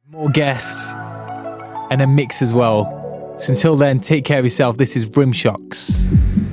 More guests and a mix as well. So until then, take care of yourself. This is Rimshocks.